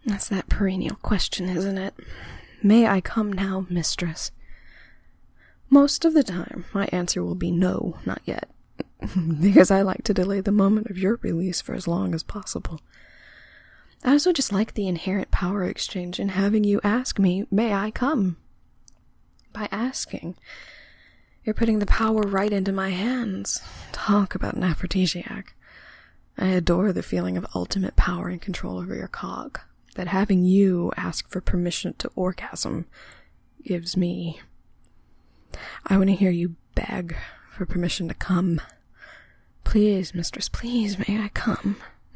That's that perennial question, isn't it? May I come now, mistress? Most of the time, my answer will be no, not yet, because I like to delay the moment of your release for as long as possible. I also just like the inherent power exchange in having you ask me, may I come? By asking, you're putting the power right into my hands. Talk about an aphrodisiac. I adore the feeling of ultimate power and control over your cock that having you ask for permission to orgasm gives me. I want to hear you beg for permission to come. Please, mistress, please, may I come?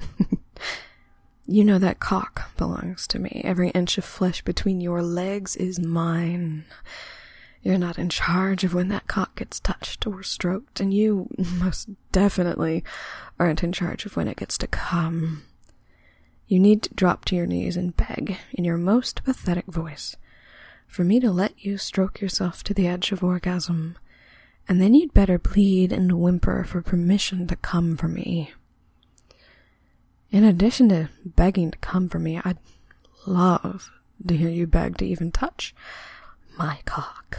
You know that cock belongs to me. Every inch of flesh between your legs is mine. You're not in charge of when that cock gets touched or stroked, and you most definitely aren't in charge of when it gets to come. You need to drop to your knees and beg, in your most pathetic voice, for me to let you stroke yourself to the edge of orgasm, and then you'd better plead and whimper for permission to come for me. In addition to begging to come for me, I'd love to hear you beg to even touch my cock.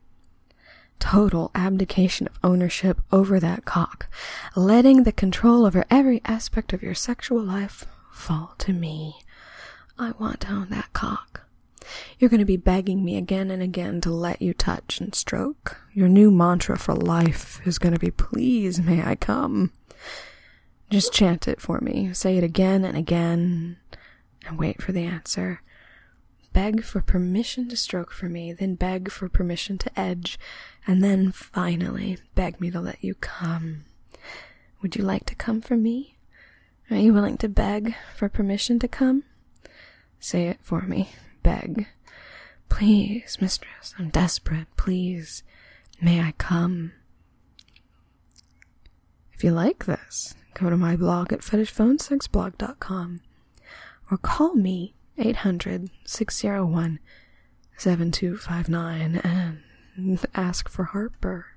Total abdication of ownership over that cock, letting the control over every aspect of your sexual life fall to me. I want to own that cock. You're going to be begging me again and again to let you touch and stroke. Your new mantra for life is going to be, please, may I come? Just chant it for me. Say it again and again, and wait for the answer. Beg for permission to stroke for me, then beg for permission to edge, and then finally beg me to let you come. Would you like to come for me? Are you willing to beg for permission to come? Say it for me. Beg. Please, mistress, I'm desperate. Please, may I come? If you like this, go to my blog at fetishphonesexblog.com or call me 800-601-7259 and ask for Harper.